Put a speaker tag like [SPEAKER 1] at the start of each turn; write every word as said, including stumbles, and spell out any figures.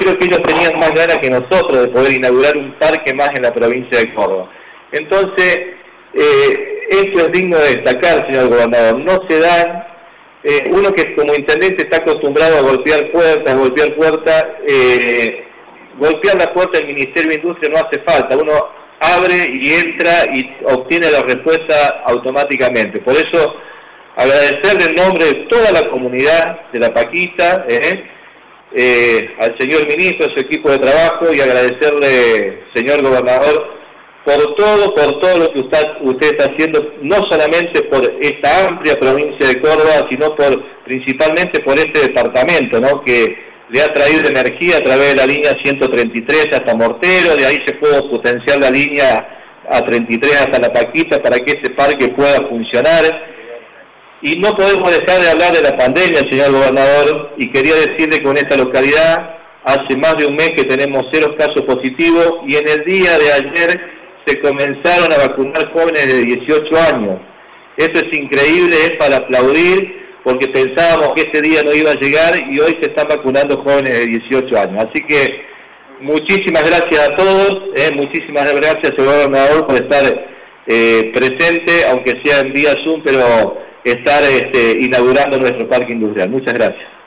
[SPEAKER 1] creo que ellos tenían más ganas que nosotros de poder inaugurar un parque más en la provincia de Córdoba. Entonces, eh, esto es digno de destacar, señor gobernador, no se dan, eh, uno que como intendente está acostumbrado a golpear puertas, golpear puertas, eh, golpear la puerta del Ministerio de Industria no hace falta, uno abre y entra y obtiene la respuesta automáticamente. Por eso, agradecerle en nombre de toda la comunidad de La Paquita, eh, eh, al señor ministro, a su equipo de trabajo, y agradecerle, señor gobernador, por todo, por todo lo que usted, usted está haciendo, no solamente por esta amplia provincia de Córdoba, sino por principalmente por este departamento, ¿no?, que le ha traído energía a través de la línea ciento treinta y tres hasta Mortero, de ahí se puede potenciar la línea A treinta y tres hasta La Paquita para que ese parque pueda funcionar. Y no podemos dejar de hablar de la pandemia, señor gobernador, y quería decirle que con esta localidad hace más de un mes que tenemos cero casos positivos, y en el día de ayer se comenzaron a vacunar jóvenes de dieciocho años. Eso es increíble, es para aplaudir, porque pensábamos que ese día no iba a llegar y hoy se están vacunando jóvenes de dieciocho años. Así que muchísimas gracias a todos, eh, muchísimas gracias, señor gobernador, por estar eh, presente, aunque sea en vía Zoom, pero estar este, inaugurando nuestro parque industrial. Muchas gracias.